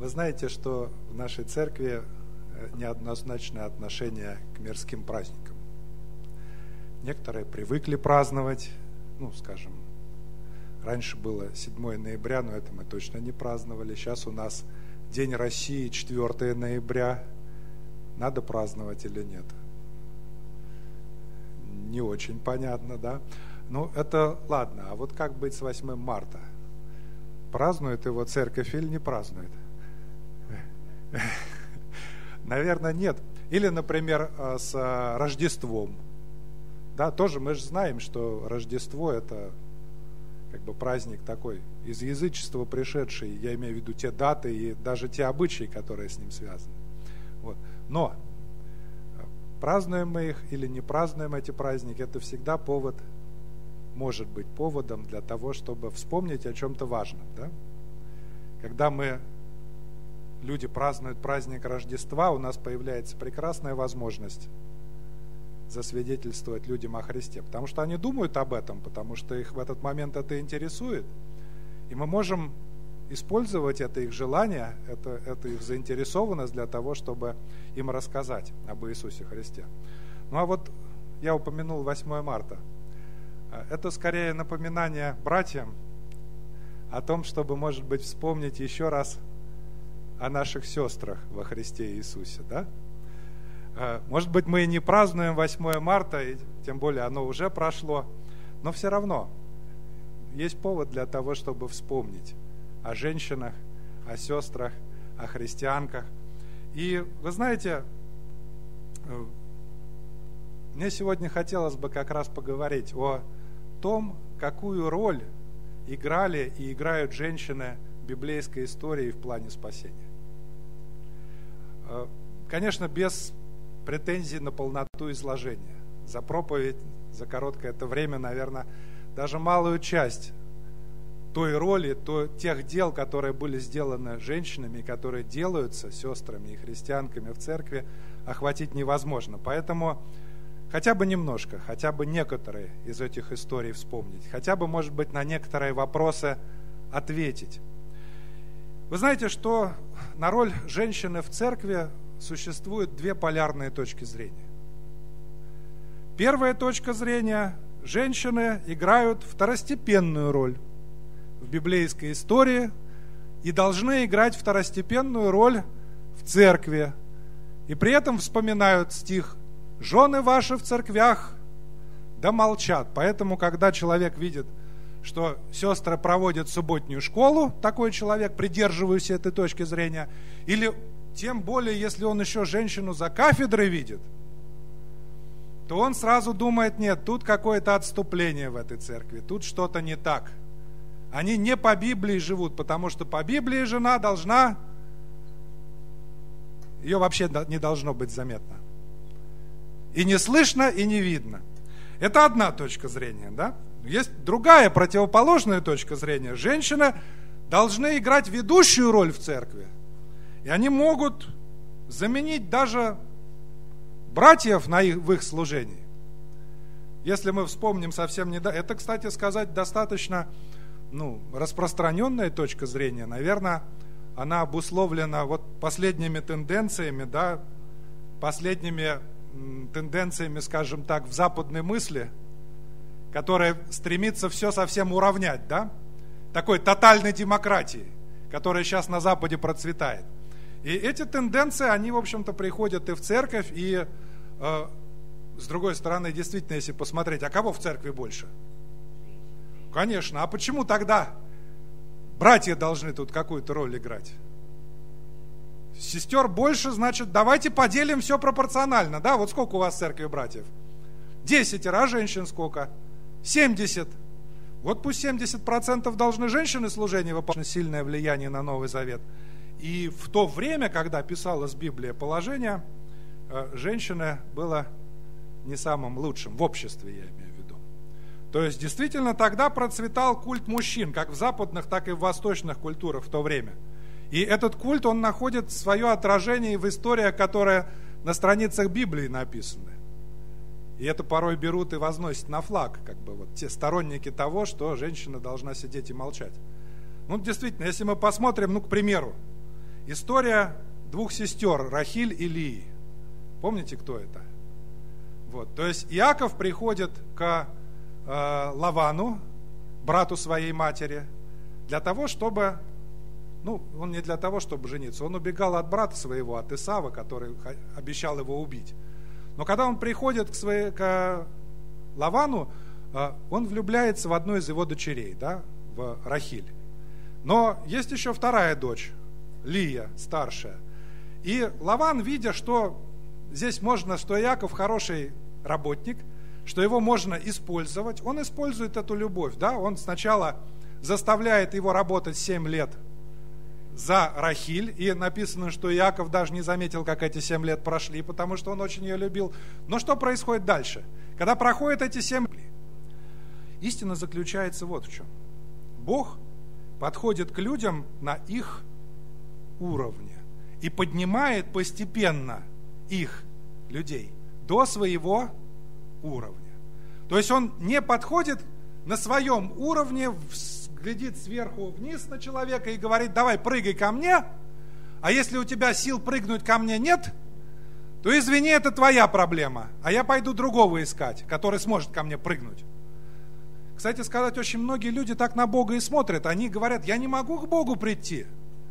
Вы знаете, что в нашей церкви неоднозначное отношение к мирским праздникам. Некоторые привыкли праздновать, скажем, раньше было 7 ноября, но это мы точно не праздновали. Сейчас у нас День России, 4 ноября. Надо праздновать или нет? Не очень понятно, да? Это ладно. А вот как быть с 8 марта? Празднует его церковь или не празднует? Наверное, нет. Или, например, с Рождеством. Да, тоже мы же знаем, что Рождество – это праздник такой, из язычества пришедший, я имею в виду те даты и даже те обычаи, которые с ним связаны. Вот. Но празднуем мы их или не празднуем эти праздники, это всегда повод, может быть поводом для того, чтобы вспомнить о чем-то важном. Да? Когда люди празднуют праздник Рождества, у нас появляется прекрасная возможность засвидетельствовать людям о Христе. Потому что они думают об этом, потому что их в этот момент это интересует. И мы можем использовать это их желание, это их заинтересованность для того, чтобы им рассказать об Иисусе Христе. А вот я упомянул 8 марта. Это скорее напоминание братьям о том, чтобы, может быть, вспомнить еще раз о наших сестрах во Христе Иисусе, да? Может быть, мы и не празднуем 8 марта, и тем более оно уже прошло, но все равно есть повод для того, чтобы вспомнить о женщинах, о сестрах, о христианках. И вы знаете, мне сегодня хотелось бы как раз поговорить о том, какую роль играли и играют женщины в библейской истории в плане спасения. Конечно, без претензий на полноту изложения. За проповедь, за короткое это время, наверное, даже малую часть той роли, тех дел, которые были сделаны женщинами, и которые делаются сестрами и христианками в церкви, охватить невозможно. Поэтому хотя бы немножко, хотя бы некоторые из этих историй вспомнить, хотя бы, может быть, на некоторые вопросы ответить. Вы знаете, что на роль женщины в церкви существует 2 полярные точки зрения. Первая точка зрения – женщины играют второстепенную роль в библейской истории и должны играть второстепенную роль в церкви. И при этом вспоминают стих «Жены ваши в церквях да молчат». Поэтому, когда человек видит, что сестры проводят субботнюю школу, такой человек, придерживающийся этой точки зрения, или тем более, если он еще женщину за кафедрой видит, то он сразу думает, нет, тут какое-то отступление в этой церкви, тут что-то не так. Они не по Библии живут, потому что по Библии жена должна, ее вообще не должно быть заметно. И не слышно, и не видно. Это одна точка зрения, да? Есть другая, противоположная точка зрения. Женщины должны играть ведущую роль в церкви. И они могут заменить даже братьев в их служении. Если мы вспомним совсем недавно, это, кстати сказать, достаточно распространенная точка зрения. Наверное, она обусловлена последними тенденциями, да, скажем так, в западной мысли, которая стремится все совсем уравнять, да, такой тотальной демократии, которая сейчас на Западе процветает. И эти тенденции, они, в общем-то, приходят и в церковь, и, с другой стороны, действительно, если посмотреть, а кого в церкви больше? Конечно, а почему тогда братья должны тут какую-то роль играть? Сестер больше, значит, давайте поделим все пропорционально, да? Вот сколько у вас в церкви братьев? 10, а женщин сколько? 70. Вот пусть 70% должны женщины служения выполнять, сильное влияние на Новый Завет. И в то время, когда писалась Библия, положение женщины было не самым лучшим в обществе, я имею в виду. То есть, действительно, тогда процветал культ мужчин, как в западных, так и в восточных культурах в то время. И этот культ, он находит свое отражение в историях, которые на страницах Библии написаны. И это порой берут и возносят на флаг, те сторонники того, что женщина должна сидеть и молчать. Действительно, если мы посмотрим, к примеру, История двух сестер, Рахиль и Лии. Помните, кто это? Вот. То есть Иаков приходит к Лавану, брату своей матери, для того, чтобы, он не для того, чтобы жениться, он убегал от брата своего, от Исава, который обещал его убить. Но когда он приходит к Лавану, он влюбляется в одну из его дочерей, да, в Рахиль. Но есть еще вторая дочь, Лия, старшая. И Лаван, видя, что здесь можно, что Иаков хороший работник, что его можно использовать, он использует эту любовь, да, он сначала заставляет его работать 7 лет за Рахиль, и написано, что Иаков даже не заметил, как эти 7 лет прошли, потому что он очень ее любил. Но что происходит дальше? Когда проходят эти 7 лет, истина заключается вот в чем. Бог подходит к людям на их уровне и поднимает постепенно их, людей, до своего уровня. То есть он не подходит на своем уровне, глядит сверху вниз на человека и говорит: давай, прыгай ко мне, а если у тебя сил прыгнуть ко мне нет, то извини, это твоя проблема, а я пойду другого искать, который сможет ко мне прыгнуть. Кстати сказать, очень многие люди так на Бога и смотрят. Они говорят: я не могу к Богу прийти,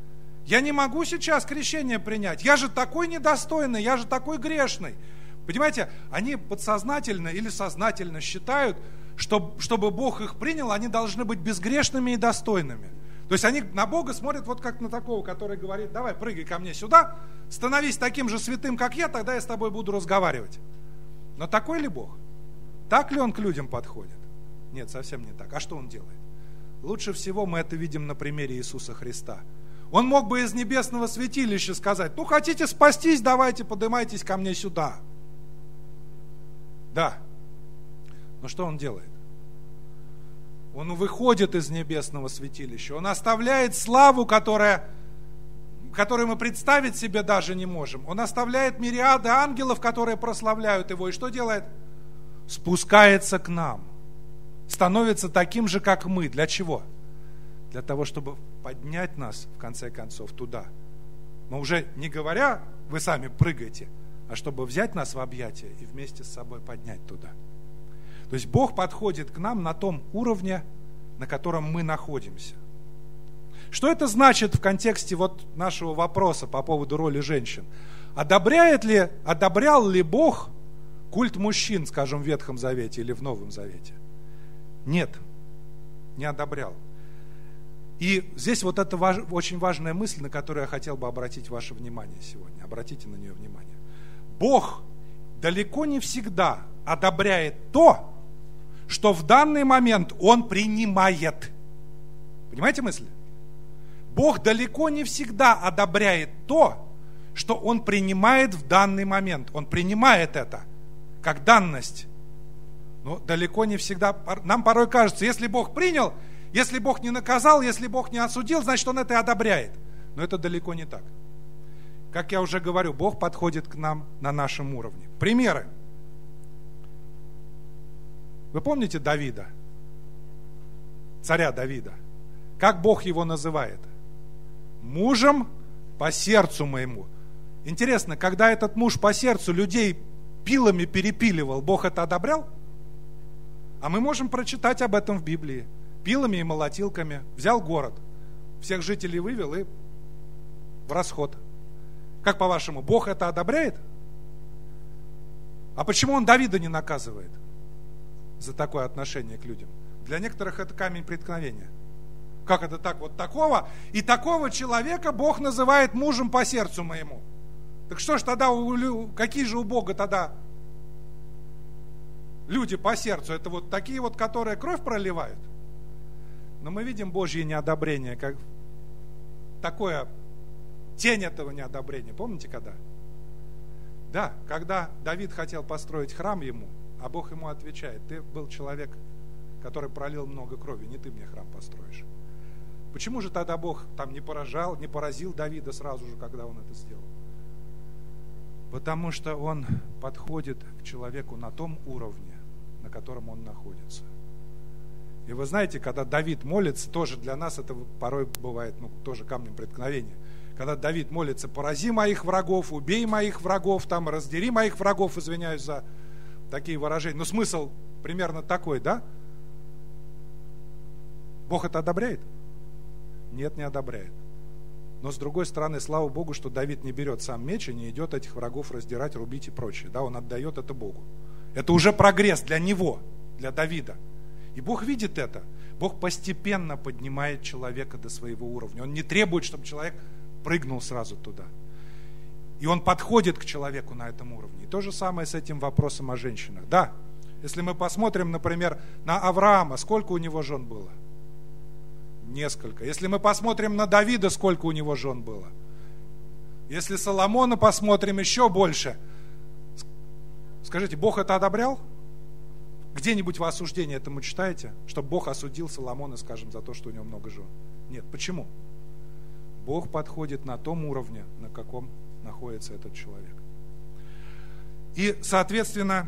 я не могу сейчас крещение принять, я же такой недостойный, я же такой грешный. Понимаете, они подсознательно или сознательно считают, что, чтобы Бог их принял, они должны быть безгрешными и достойными. То есть они на Бога смотрят вот как на такого, который говорит: давай, прыгай ко мне сюда, становись таким же святым, как я, тогда я с тобой буду разговаривать. Но такой ли Бог? Так ли Он к людям подходит? Нет, совсем не так. А что Он делает? Лучше всего мы это видим на примере Иисуса Христа. Он мог бы из небесного святилища сказать: хотите спастись, давайте, поднимайтесь ко мне сюда. Да. Но что Он делает? Он выходит из небесного святилища. Он оставляет славу, которую мы представить себе даже не можем. Он оставляет мириады ангелов, которые прославляют Его. И что делает? Спускается к нам. Становится таким же, как мы. Для чего? Для того, чтобы поднять нас, в конце концов, туда. Но уже не говоря: вы сами прыгайте, а чтобы взять нас в объятия и вместе с собой поднять туда. То есть Бог подходит к нам на том уровне, на котором мы находимся. Что это значит в контексте вот нашего вопроса по поводу роли женщин? Одобрял ли Бог культ мужчин, скажем, в Ветхом Завете или в Новом Завете? Нет, не одобрял. И здесь вот это очень важная мысль, на которую я хотел бы обратить ваше внимание сегодня. Обратите на нее внимание. Бог далеко не всегда одобряет то, что в данный момент Он принимает. Понимаете мысль? Бог далеко не всегда одобряет то, что Он принимает в данный момент. Он принимает это как данность. Но далеко не всегда. Нам порой кажется, если Бог принял, если Бог не наказал, если Бог не осудил, значит Он это и одобряет. Но это далеко не так. Как я уже говорю, Бог подходит к нам на нашем уровне. Примеры. Вы помните Давида? Царя Давида. Как Бог его называет? Мужем по сердцу моему. Интересно, когда этот муж по сердцу людей пилами перепиливал, Бог это одобрял? А мы можем прочитать об этом в Библии. Пилами и молотилками взял город, всех жителей вывел и в расход. Как по-вашему, Бог это одобряет? А почему Он Давида не наказывает за такое отношение к людям? Для некоторых это камень преткновения. Как это так? Вот такого и такого человека Бог называет мужем по сердцу моему. Так что ж тогда, какие же у Бога тогда люди по сердцу? Это вот такие вот, которые кровь проливают? Но мы видим Божье неодобрение, как такое, тень этого неодобрения. Помните, когда? Да, когда Давид хотел построить храм ему, а Бог ему отвечает: ты был человек, который пролил много крови, не ты мне храм построишь. Почему же тогда Бог там не поразил Давида сразу же, когда он это сделал? Потому что Он подходит к человеку на том уровне, на котором он находится. И вы знаете, когда Давид молится, тоже для нас это порой бывает, тоже камнем преткновения. Когда Давид молится: порази моих врагов, убей моих врагов, там, раздери моих врагов, извиняюсь за такие выражения. Но смысл примерно такой, да? Бог это одобряет? Нет, не одобряет. Но с другой стороны, слава Богу, что Давид не берет сам меч и не идет этих врагов раздирать, рубить и прочее. Да, он отдает это Богу. Это уже прогресс для него, для Давида. И Бог видит это. Бог постепенно поднимает человека до своего уровня. Он не требует, чтобы человек прыгнул сразу туда. И он подходит к человеку на этом уровне. И то же самое с этим вопросом о женщинах. Да, если мы посмотрим, например, на Авраама, сколько у него жен было? Несколько. Если мы посмотрим на Давида, сколько у него жен было? Если Соломона посмотрим, еще больше. Скажите, Бог это одобрял? Где-нибудь вы осуждение этому читаете? Чтобы Бог осудил Соломона, скажем, за то, что у него много жен? Нет. Почему? Бог подходит на том уровне, на каком находится этот человек. И, соответственно,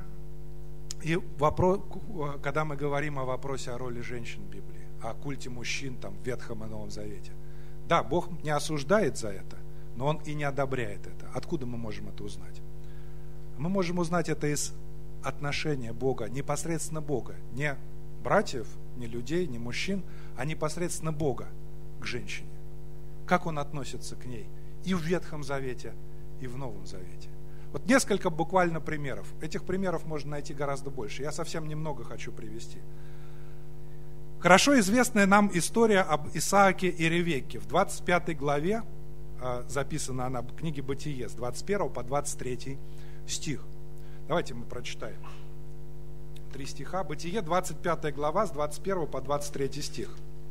когда мы говорим о вопросе о роли женщин в Библии, о культе мужчин там, в Ветхом и Новом Завете, да, Бог не осуждает за это, но Он и не одобряет это. Откуда мы можем это узнать? Мы можем узнать это из отношения Бога, непосредственно Бога, не братьев, не людей, не мужчин, а непосредственно Бога к женщине. Как Он относится к ней и в Ветхом Завете, и в Новом Завете. Вот несколько буквально примеров. Этих примеров можно найти гораздо больше. Я совсем немного хочу привести. Хорошо известная нам история об Исааке и Ревекке. В 25 главе записана она в книге Бытие с 21 по 23 стих. Давайте мы прочитаем. 3 стиха. Бытие, 25 глава, с 21 по 23 стих.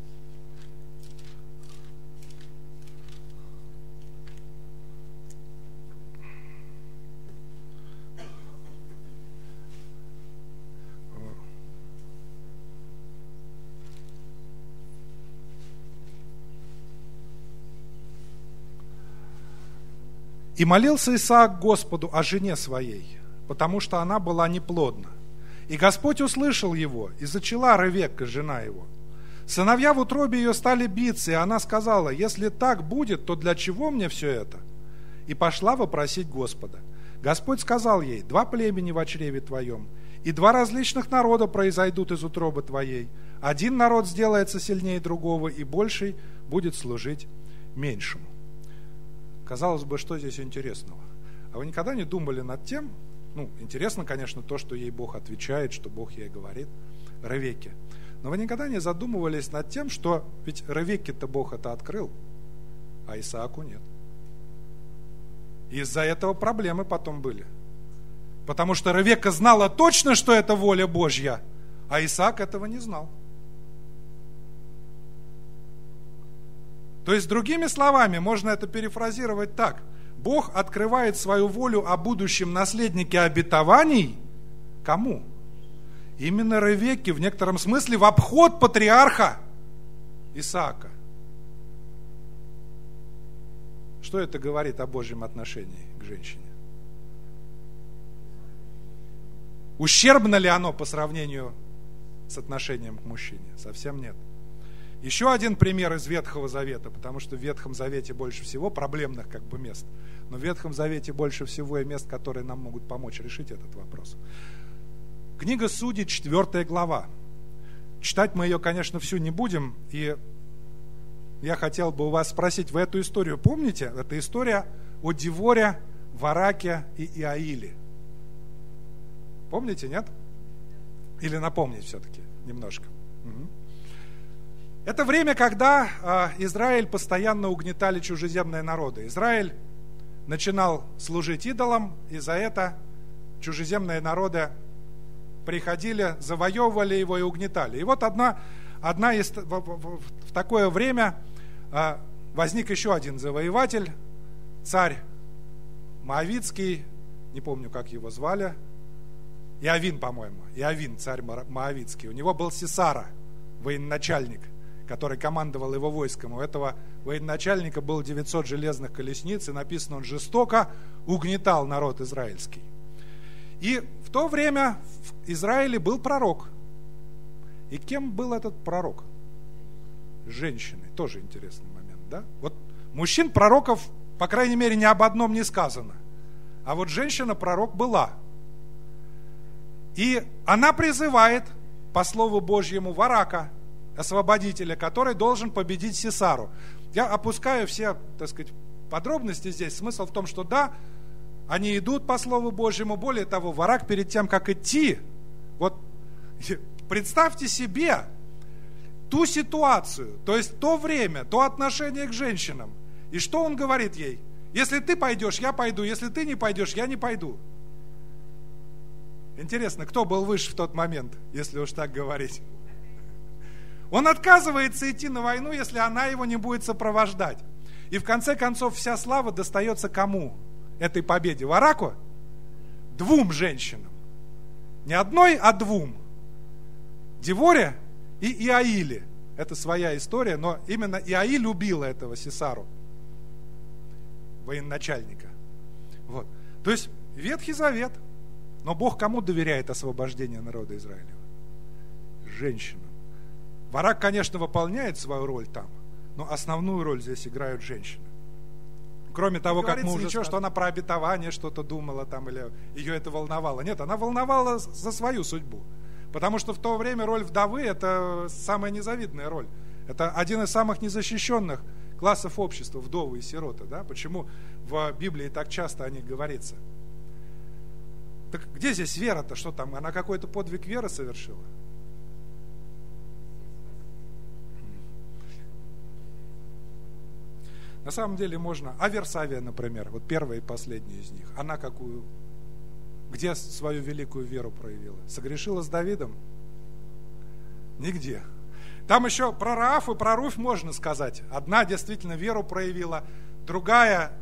«И молился Исаак Господу о жене своей, потому что она была неплодна. И Господь услышал его, и зачала Ревекка, жена его. Сыновья в утробе ее стали биться, и она сказала: если так будет, то для чего мне все это? И пошла вопросить Господа. Господь сказал ей: 2 племени в чреве твоем, и 2 различных народа произойдут из утробы твоей. Один народ сделается сильнее другого, и больший будет служить меньшему». Казалось бы, что здесь интересного? А вы никогда не думали над тем, интересно, конечно, то, что ей Бог отвечает, что Бог ей говорит, Ревекке. Но вы никогда не задумывались над тем, что ведь Ревекке-то Бог это открыл, а Исааку нет. И из-за этого проблемы потом были. Потому что Ревекка знала точно, что это воля Божья, а Исаак этого не знал. То есть, другими словами, можно это перефразировать так. Бог открывает свою волю о будущем наследнике обетований. Кому? Именно Ревекке, в некотором смысле, в обход патриарха Исаака. Что это говорит о Божьем отношении к женщине? Ущербно ли оно по сравнению с отношением к мужчине? Совсем нет. Еще один пример из Ветхого Завета, потому что в Ветхом Завете больше всего проблемных мест, но в Ветхом Завете больше всего и мест, которые нам могут помочь решить этот вопрос. Книга Судей, 4 глава. Читать мы ее, конечно, всю не будем, и я хотел бы у вас спросить, вы эту историю помните? Это история о Деворе, Вараке и Иаиле. Помните, нет? Или напомнить все-таки немножко? Угу. Это время, когда Израиль постоянно угнетали чужеземные народы. Израиль начинал служить идолам, и за это чужеземные народы приходили, завоевывали его и угнетали. И вот в такое время возник еще один завоеватель, царь Моавитский, не помню, как его звали, Иовин, по-моему, Иовин, царь Моавитский. У него был Сисара, военачальник, который командовал его войском. У этого военачальника было 900 железных колесниц, и написано, он жестоко угнетал народ израильский. И в то время в Израиле был пророк. И кем был этот пророк? Женщиной. Тоже интересный момент, да? Вот Мужчин-пророков, по крайней мере, ни об одном не сказано. А вот женщина-пророк была. И она призывает, по слову Божьему, Варака, освободителя, который должен победить Сисару. Я опускаю все, так сказать, подробности здесь. Смысл в том, что да, они идут по слову Божьему. Более того, Варак перед тем, как идти, вот представьте себе ту ситуацию, то есть то время, то отношение к женщинам. И что он говорит ей? Если ты пойдешь, я пойду. Если ты не пойдешь, я не пойду. Интересно, кто был выше в тот момент, если уж так говорить? Он отказывается идти на войну, если она его не будет сопровождать. И в конце концов вся слава достается кому? Этой победе? Вараку? 2 женщинам. Не одной, а 2. Деворе и Иаиле. Это своя история, но именно Иаиль любила этого Сисару, военачальника. Вот. То есть Ветхий Завет. Но Бог кому доверяет освобождение народа Израилева? Женщинам. Варак, конечно, выполняет свою роль там, но основную роль здесь играют женщины. Кроме того, как мы уже сказали, что она про обетование что-то думала там, или ее это волновало. Нет, она волновала за свою судьбу. Потому что в то время роль вдовы – это самая незавидная роль. Это один из самых незащищенных классов общества, вдовы и сироты. Да? Почему в Библии так часто о них говорится? Так где здесь вера-то? Что там? Она какой-то подвиг веры совершила? На самом деле можно. А Версавия, например, вот первая и последняя из них. Она какую? Где свою великую веру проявила? Согрешила с Давидом? Нигде. Там еще про Рааф и про Руфь можно сказать. Одна действительно веру проявила, другая,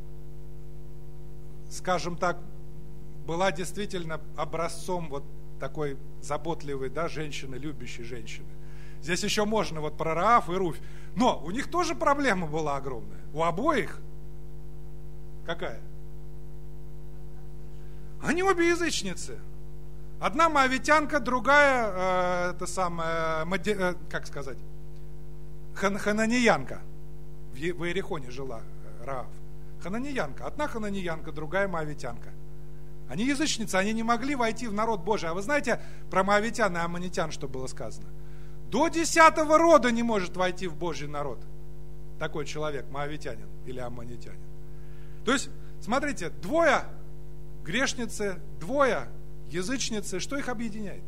скажем так, была действительно образцом вот такой заботливой, да, женщины, любящей женщины. Здесь еще можно вот про Рааф и Руфь. Но у них тоже проблема была огромная. У обоих. Какая? Они обе язычницы. Одна моавитянка, другая, как сказать, хананиянка. В Иерихоне жила Раав. Хананиянка. Одна хананиянка, другая моавитянка. Они язычницы, они не могли войти в народ Божий. А вы знаете про моавитян и аммонитян, что было сказано? До 10-го рода не может войти в Божий народ такой человек, моавитянин или аммонитянин. То есть, смотрите, 2 грешницы, 2 язычницы, что их объединяет?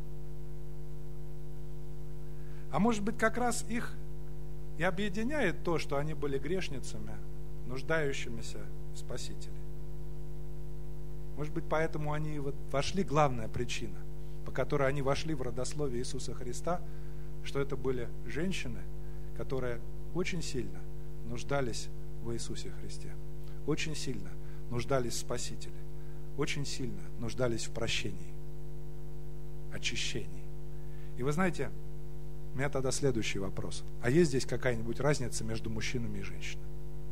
А может быть, как раз их и объединяет то, что они были грешницами, нуждающимися в Спасителе. Может быть, поэтому они вот вошли, главная причина, по которой они вошли в родословие Иисуса Христа, что это были женщины, которые очень сильно нуждались в Иисусе Христе, очень сильно нуждались в Спасителе, очень сильно нуждались в прощении, очищении. И вы знаете, у меня тогда следующий вопрос. А есть здесь какая-нибудь разница между мужчинами и женщинами?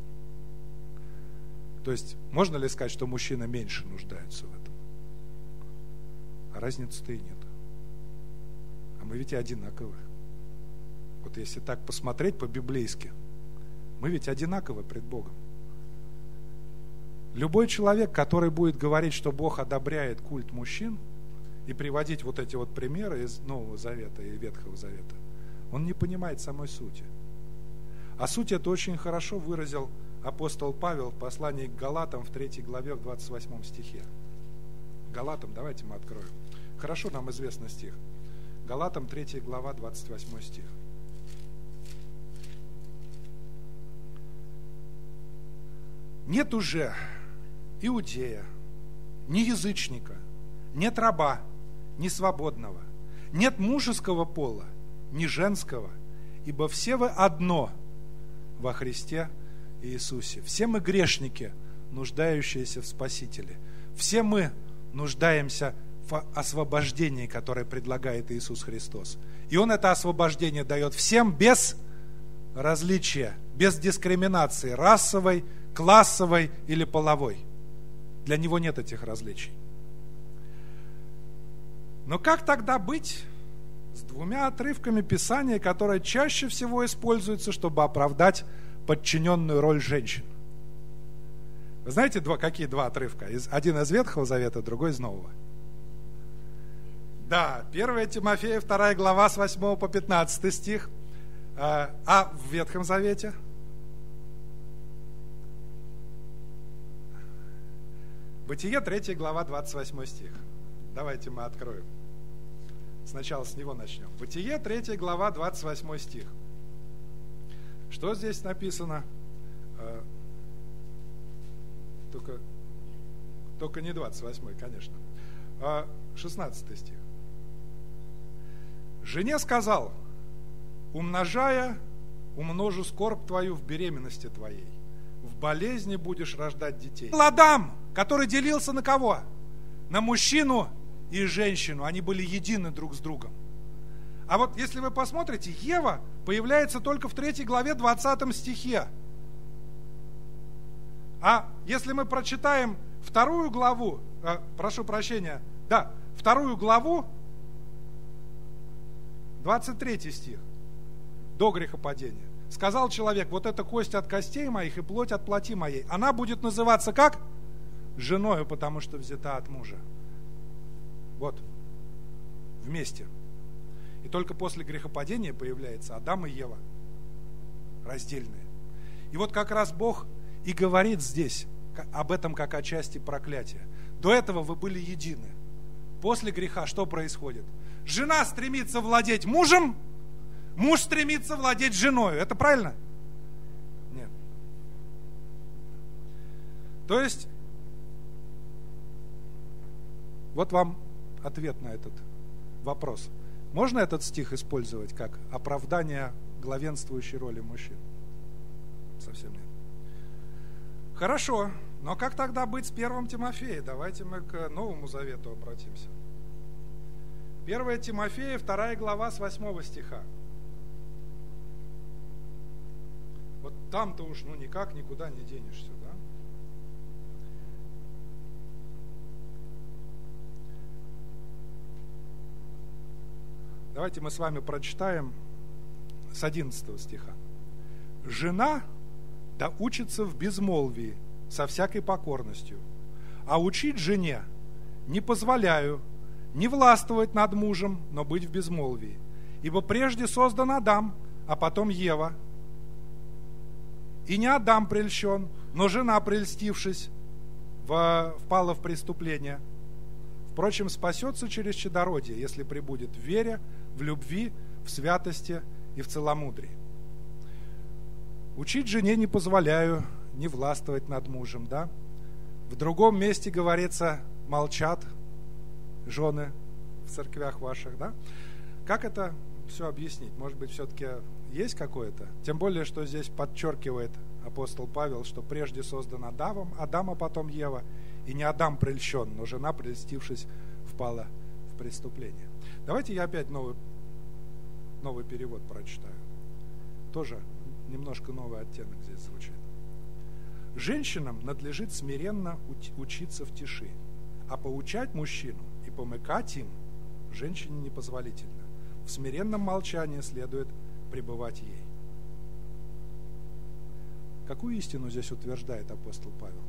То есть, можно ли сказать, что мужчины меньше нуждаются в этом? А разницы-то и нет. А мы ведь и одинаковы. Вот если так посмотреть по-библейски, мы ведь одинаковы пред Богом. Любой человек, который будет говорить, что Бог одобряет культ мужчин, и приводить вот эти вот примеры из Нового Завета и Ветхого Завета, он не понимает самой сути. А суть это очень хорошо выразил апостол Павел в послании к Галатам в 3 главе, в 28 стихе. Галатам, давайте мы откроем. Хорошо нам известный стих. Галатам 3 глава, 28 стих. Нет уже иудея, ни язычника, нет раба, ни свободного, нет мужеского пола, ни женского, ибо все вы одно во Христе Иисусе. Все мы грешники, нуждающиеся в Спасителе. Все мы нуждаемся в освобождении, которое предлагает Иисус Христос. И Он это освобождение дает всем без различия, без дискриминации расовой, классовой или половой. Для Него нет этих различий. Но как тогда быть с 2 отрывками Писания, которые чаще всего используются, чтобы оправдать подчиненную роль женщин. Вы знаете, какие два отрывка? Один из Ветхого Завета, другой из Нового. Да, 1 Тимофея, 2 глава, с 8 по 15 стих. А в Ветхом Завете? Бытие, 3 глава, 28 стих. Давайте мы откроем. Сначала с него начнем. Бытие, 3 глава, 28 стих. Что здесь написано? Только не 28, конечно. 16 стих. Жене сказал: умножая, умножу скорбь твою в беременности твоей, в болезни будешь рождать детей. Адам, который делился на кого? На мужчину и женщину. Они были едины друг с другом. А вот если вы посмотрите, Ева появляется только в 3 главе 20 стихе. А если мы прочитаем 2 главу, прошу прощения, 2 главу, 23 стих, до грехопадения. Сказал человек: вот это кость от костей моих и плоть от плоти моей. Она будет называться как? Женою, потому что взята от мужа. Вот, вместе. И только после грехопадения появляется Адам и Ева, раздельные. И вот как раз Бог и говорит здесь об этом как о части проклятия. До этого вы были едины. После греха что происходит? Жена стремится владеть мужем, муж стремится владеть женой. Это правильно? Нет. То есть, вот вам ответ на этот вопрос. Можно этот стих использовать как оправдание главенствующей роли мужчин? Совсем нет. Хорошо, но как тогда быть с 1 Тимофея? Давайте мы к Новому Завету обратимся. 1 Тимофея, 2 глава, с 8 стиха. Вот там-то уж никак никуда не денешься, да? Давайте мы с вами прочитаем с 11 стиха. «Жена да учится в безмолвии со всякой покорностью, а учить жене не позволяю не властвовать над мужем, но быть в безмолвии. Ибо прежде создан Адам, а потом Ева. И не Адам прельщен, но жена, прельстившись, впала в преступление. Впрочем, спасется через чадородие, если пребудет в вере, в любви, в святости и в целомудрии. Учить жене не позволяю, не властвовать над мужем, да? В другом месте говорится, молчат жены в церквях ваших, да? Как это все объяснить? Может быть, все-таки есть какое-то? Тем более, что здесь подчеркивает апостол Павел, что прежде создан Адам, а потом Ева. И не Адам прельщен, но жена, прельстившись, впала в преступление. Давайте я опять новый перевод прочитаю. Тоже немножко новый оттенок здесь звучит. Женщинам надлежит смиренно учиться в тиши, а поучать мужчину и помыкать им женщине непозволительно. В смиренном молчании следует пребывать ей. Какую истину здесь утверждает апостол Павел?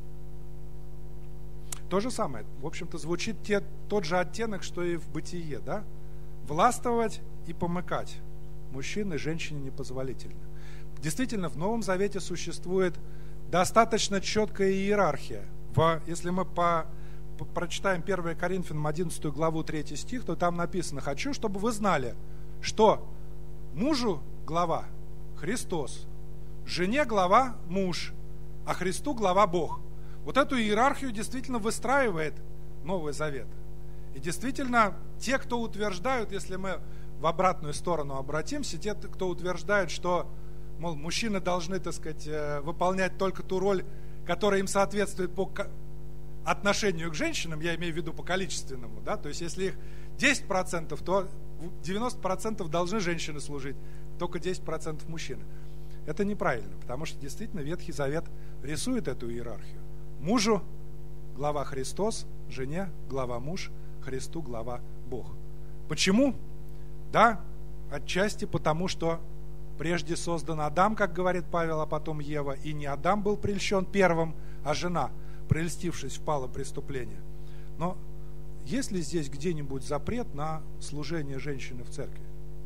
То же самое. В общем-то, звучит тот же оттенок, что и в Бытие, да? Властвовать и помыкать мужчине и женщине непозволительно. Действительно, в Новом Завете существует достаточно четкая иерархия. Если мы прочитаем 1 Коринфянам 11 главу 3 стих, то там написано: «Хочу, чтобы вы знали, что мужу глава Христос, жене глава муж, а Христу глава Бог». Вот эту иерархию действительно выстраивает Новый Завет. И действительно, те, кто утверждают, если мы в обратную сторону обратимся, те, кто утверждают, что, мол, мужчины должны, так сказать, выполнять только ту роль, которая им соответствует по отношению к женщинам, я имею в виду по количественному, да, то есть если их 10%, то 90% должны женщины служить, только 10% мужчины. Это неправильно, потому что действительно Ветхий Завет рисует эту иерархию. Мужу глава Христос, жене глава муж, Христу глава Бог. Почему? Да, отчасти потому, что Прежде создан Адам, как говорит Павел, а потом Ева. И не Адам был прельщен первым, а жена, прельстившись, впала в преступление. Но есть ли здесь где-нибудь запрет на служение женщины в церкви?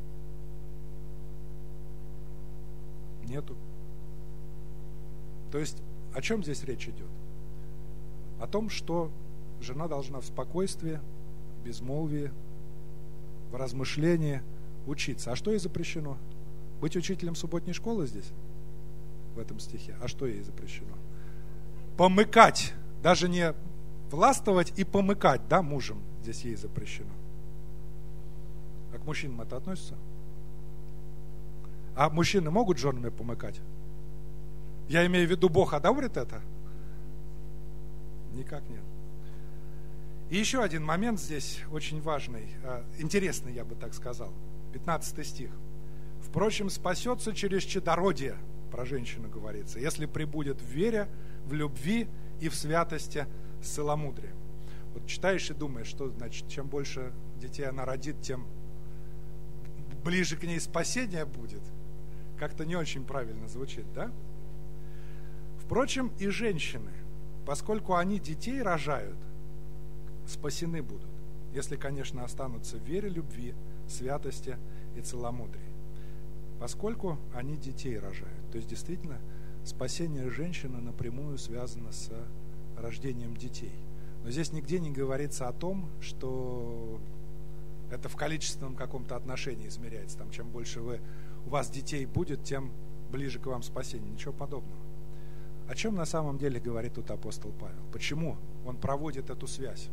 Нету. То есть, о чем здесь речь идет? О том, что жена должна в спокойствии, в безмолвии, в размышлении учиться. А что ей запрещено? Быть учителем субботней школы здесь, в этом стихе. А что ей запрещено? Помыкать, даже не властвовать и помыкать, да, мужем здесь ей запрещено. А к мужчинам это относится? А мужчины могут женами помыкать? Я имею в виду, Бог одобрит это? Никак нет. И еще один момент здесь очень важный, интересный, я бы так сказал. 15 стих. «Впрочем, спасется через чадородие», про женщину говорится, «если пребудет в вере, в любви и в святости с целомудрием». Вот читаешь и думаешь, что значит, чем больше детей она родит, тем ближе к ней спасение будет. Как-то не очень правильно звучит, да? Впрочем, и женщины, поскольку они детей рожают, спасены будут, если, конечно, останутся в вере, любви, святости и целомудрии. Поскольку они детей рожают. То есть, действительно, спасение женщины напрямую связано с рождением детей. Но здесь нигде не говорится о том, что это в количественном каком-то отношении измеряется. Там, чем больше у вас детей будет, тем ближе к вам спасение. Ничего подобного. О чем на самом деле говорит тут апостол Павел? Почему он проводит эту связь?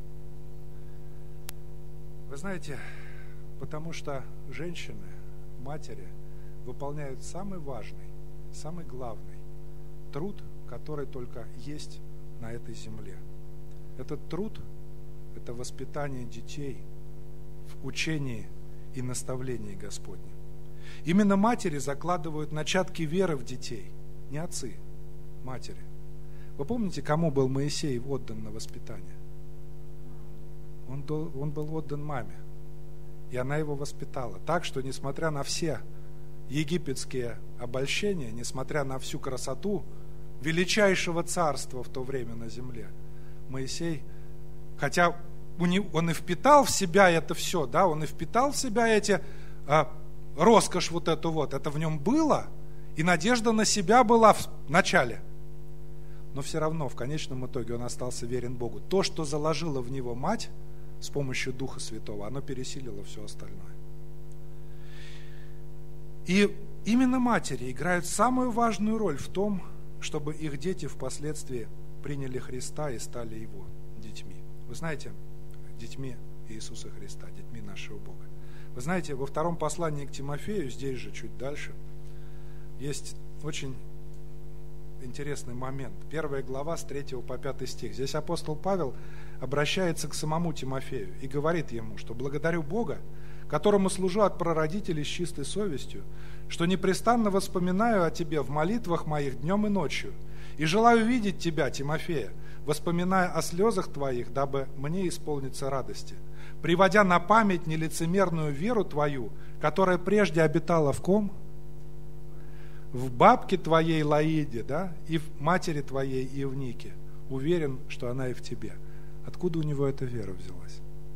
Вы знаете, потому что женщины, матери выполняют самый важный, самый главный труд, который только есть на этой земле. Этот труд – это воспитание детей в учении и наставлении Господнем. Именно матери закладывают начатки веры в детей, не отцы, матери. Вы помните, кому был Моисей отдан на воспитание? Он был отдан маме, и она его воспитала так, что несмотря на все египетские обольщения, несмотря на всю красоту величайшего царства в то время на земле, Моисей, хотя он и впитал в себя это все, да, он и впитал в себя эти роскошь вот эту вот, это в нем было, и надежда на себя была в начале. Но все равно в конечном итоге он остался верен Богу. То, что заложила в него мать с помощью Духа Святого, оно пересилило все остальное. И именно матери играют самую важную роль в том, чтобы их дети впоследствии приняли Христа и стали Его детьми. Вы знаете, детьми Иисуса Христа, детьми нашего Бога. Вы знаете, во втором послании к Тимофею, здесь же чуть дальше, есть очень интересный момент. 1 глава с 3 по 5 стих. Здесь апостол Павел обращается к самому Тимофею и говорит ему, что благодарю Бога, которому служу от прародителей с чистой совестью, что непрестанно воспоминаю о тебе в молитвах моих днем и ночью, и желаю видеть тебя, Тимофея, воспоминая о слезах твоих, дабы мне исполниться радости, приводя на память нелицемерную веру твою, которая прежде обитала в ком? В бабке твоей Лаиде, да, и в матери твоей Евнике. Уверен, что она и в тебе. Откуда у него эта вера взялась?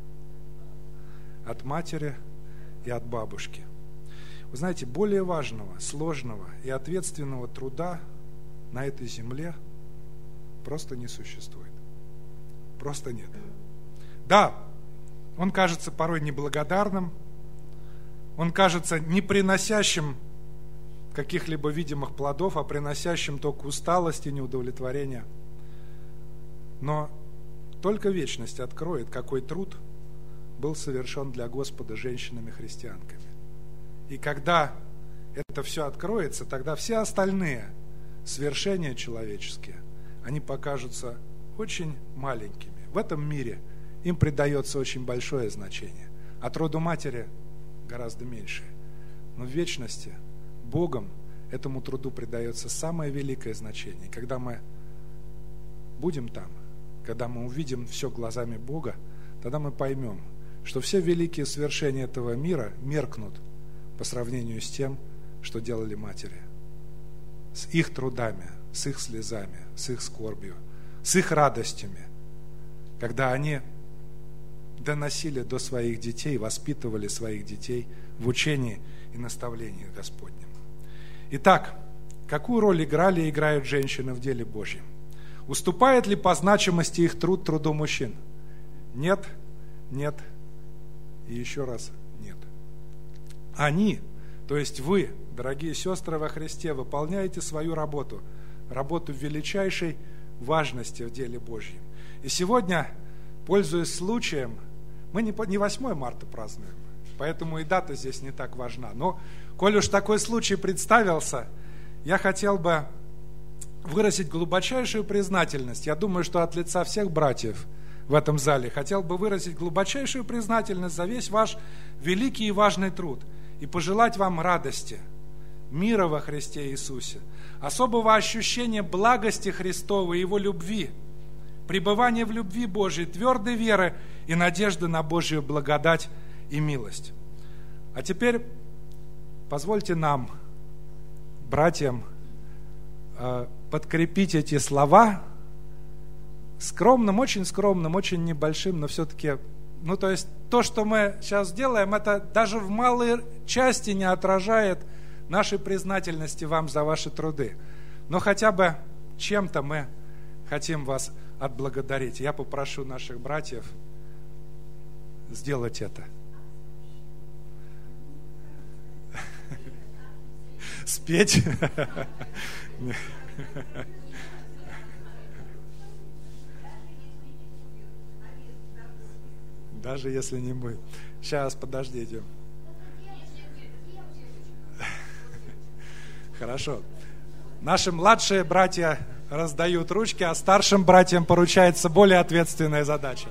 От матери и от бабушки. Вы знаете, более важного, сложного и ответственного труда на этой земле просто не существует. Просто нет. Да, он кажется порой неблагодарным, он кажется не приносящим каких-либо видимых плодов, а приносящим только усталость и неудовлетворение. Но только вечность откроет, какой труд был совершен для Господа женщинами-христианками. И когда это все откроется, тогда все остальные свершения человеческие, они покажутся очень маленькими. В этом мире им придается очень большое значение. От роду матери гораздо меньшее. Но в вечности Богом этому труду придается самое великое значение. Когда мы будем там, когда мы увидим все глазами Бога, тогда мы поймем, что все великие свершения этого мира меркнут по сравнению с тем, что делали матери. С их трудами, с их слезами, с их скорбью, с их радостями, когда они доносили до своих детей, воспитывали своих детей в учении и наставлении Господнем. Итак, какую роль играли и играют женщины в деле Божьем? Уступает ли по значимости их труд труду мужчин? Нет, нет и еще раз нет. Они, то есть вы, дорогие сестры во Христе, выполняете свою работу, работу величайшей важности в деле Божьем. И сегодня, пользуясь случаем, мы не 8 марта празднуем, поэтому и дата здесь не так важна. Но, коль уж такой случай представился, я хотел бы выразить глубочайшую признательность. Я думаю, что от лица всех братьев в этом зале хотел бы выразить глубочайшую признательность за весь ваш великий и важный труд и пожелать вам радости, мира во Христе Иисусе, особого ощущения благости Христовой и Его любви, пребывания в любви Божьей, твердой веры и надежды на Божью благодать и милость. А теперь позвольте нам, братьям, подкрепить эти слова скромным, очень небольшим, но все-таки, то есть то, что мы сейчас делаем, это даже в малой части не отражает нашей признательности вам за ваши труды. Но хотя бы чем-то мы хотим вас отблагодарить. Я попрошу наших братьев сделать это. Спеть? Даже если не будет. Сейчас, подождите. Хорошо. Наши младшие братья раздают ручки, а старшим братьям поручается более ответственная задача.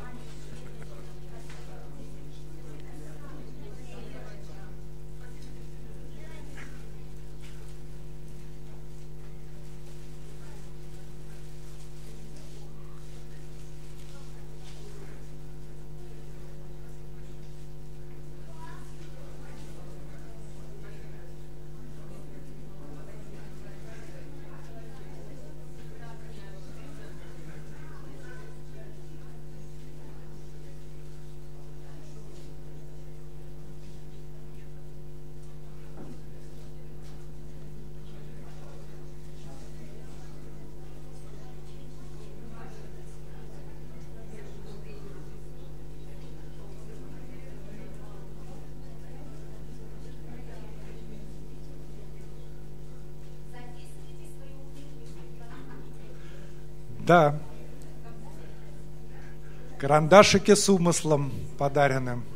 Да. Карандашики с умыслом подаренным.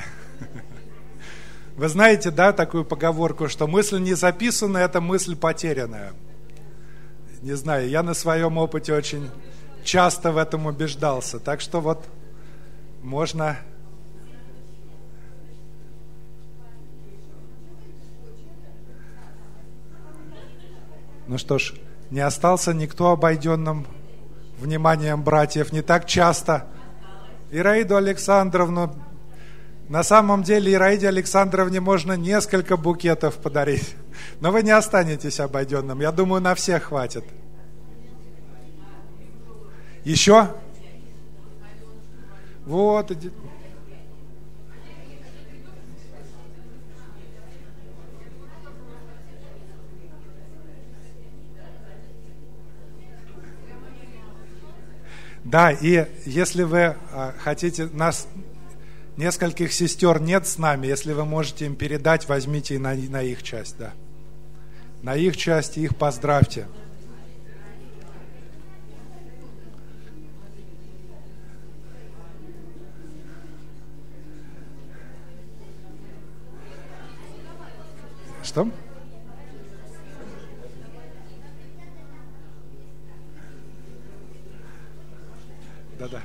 Вы знаете, да, такую поговорку, что мысль не записанная – это мысль потерянная. Не знаю, я на своем опыте очень часто в этом убеждался. Так что вот можно... Ну что ж, не остался никто обойденным вниманием братьев не так часто. Ираиду Александровну, на самом деле Ираиде Александровне можно несколько букетов подарить, но вы не останетесь обойденным. Я думаю, на всех хватит. Еще? Вот. Да, и если вы хотите, нас нескольких сестер нет с нами, если вы можете им передать, возьмите и на их часть, да. На их часть их поздравьте. Что? Да-да.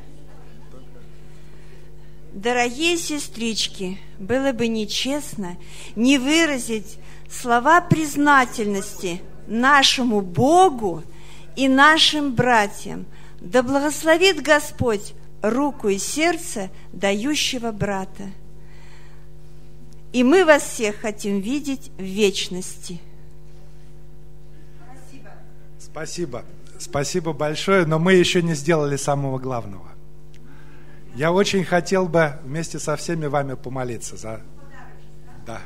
Дорогие сестрички, было бы нечестно не выразить слова признательности нашему Богу и нашим братьям. Да благословит Господь руку и сердце дающего брата. И мы вас всех хотим видеть в вечности. Спасибо. Спасибо большое, но мы еще не сделали самого главного. Я очень хотел бы вместе со всеми вами помолиться за... Да.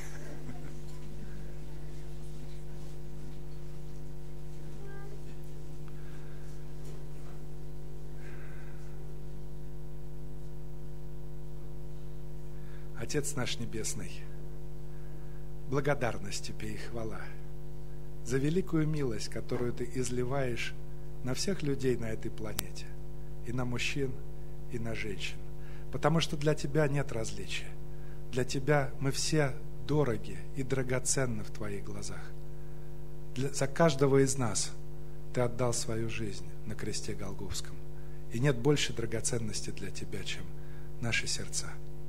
Отец наш Небесный, благодарность Тебе и хвала за великую милость, которую Ты изливаешь на всех людей на этой планете, и на мужчин, и на женщин, потому что для Тебя нет различия. Для Тебя мы все дороги и драгоценны в Твоих глазах. За каждого из нас Ты отдал свою жизнь на кресте Голгофском, и нет больше драгоценности для Тебя, чем наши сердца.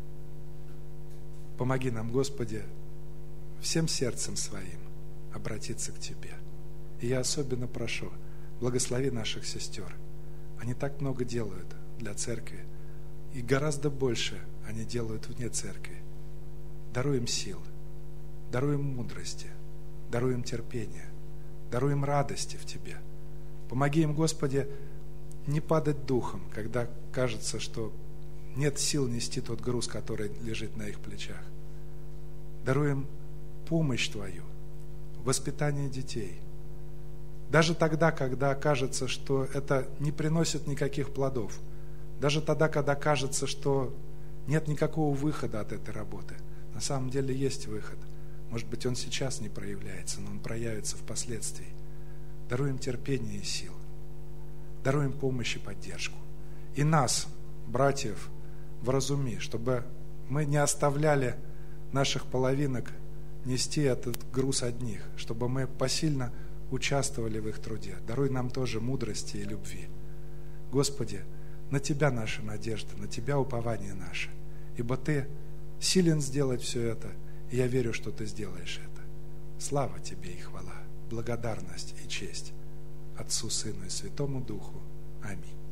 Помоги нам, Господи, всем сердцем своим обратиться к Тебе. И я особенно прошу, благослови наших сестер. Они так много делают для церкви, и гораздо больше они делают вне церкви. Даруй им сил, даруй им мудрости, даруй им терпения, даруй им радости в Тебе. Помоги им, Господи, не падать духом, когда кажется, что нет сил нести тот груз, который лежит на их плечах. Даруй им помощь Твою, воспитание детей. Даже тогда, когда кажется, что это не приносит никаких плодов. Даже тогда, когда кажется, что нет никакого выхода от этой работы. На самом деле есть выход. Может быть, он сейчас не проявляется, но он проявится впоследствии. Даруй им терпение и сил. Даруй им помощь и поддержку. И нас, братьев, вразуми, чтобы мы не оставляли наших половинок нести этот груз одних, чтобы мы посильно участвовали в их труде. Даруй нам тоже мудрости и любви. Господи, на Тебя наша надежда, на Тебя упование наше, ибо Ты силен сделать все это, и я верю, что Ты сделаешь это. Слава Тебе и хвала, благодарность и честь Отцу, Сыну и Святому Духу. Аминь.